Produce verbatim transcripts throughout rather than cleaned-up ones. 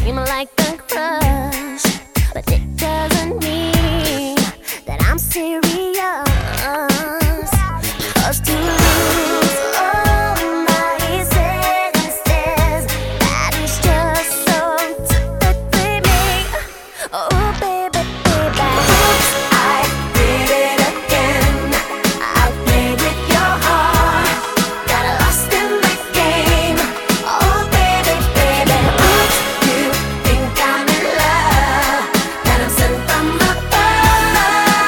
seem like a crush, but it doesn't mean that I'm serious. 'Cause to lose all my senses, that is just so typically me. Oh baby, baby, oops, I did it again. I played with your heart, got lost in the game. Oh baby, baby, oops, you think I'm in love, that I'm sent from above.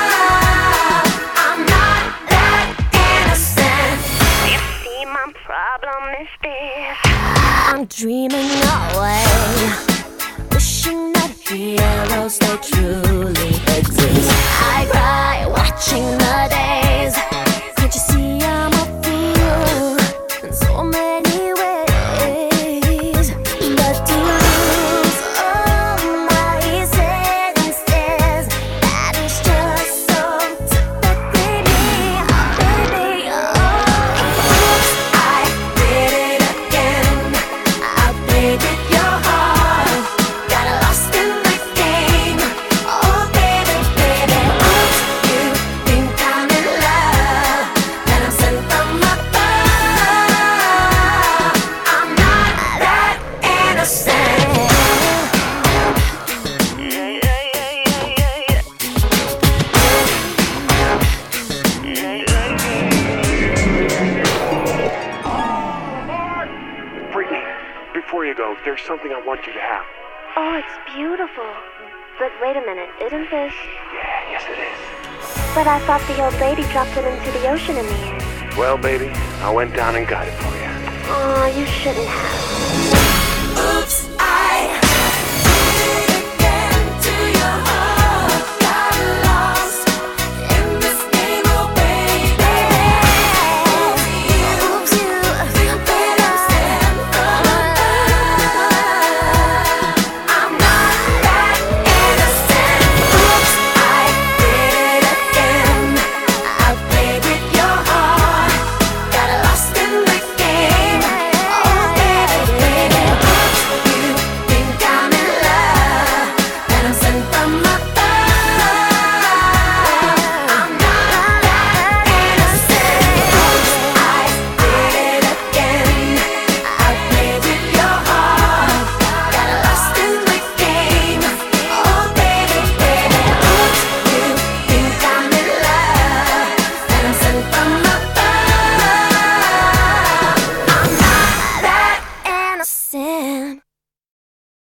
I'm not that innocent. You see, my problem is this: I'm dreaming away, wishing that heroes they truly exist. I cry watching the days. Can't you see I'm a fool in so many ways? But to lose all my senses, that is just so typically me. Baby, oh, oops, I did it again. I played with your heart, got lost in the game. Oh baby, baby, oops, you think I'm in love, that I'm sent from above. I'm not that innocent. Brittany, before you go, there's something I want you to have. Oh, it's beautiful. But wait a minute, isn't this? Yeah, yes it is. But I thought the old lady dropped it into the ocean in the end. Well, baby, I went down and got it for you. Oh, you shouldn't have.